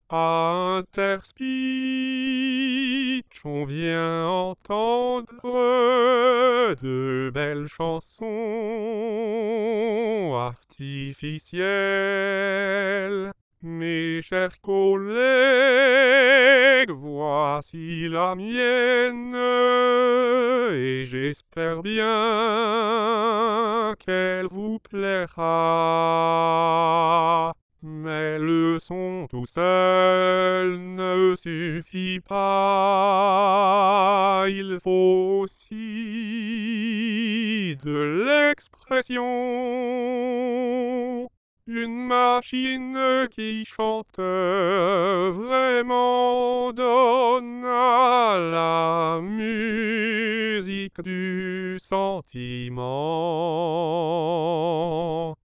À Interspeech, on vient entendre de belles chansons artificielles. Mes chers collègues, voici la mienne, et j'espère bien qu'elle vous plaira. Mais le son tout seul ne suffit pas, il faut aussi de l'expression. Une machine qui chante vraiment donne à la musique du sentiment.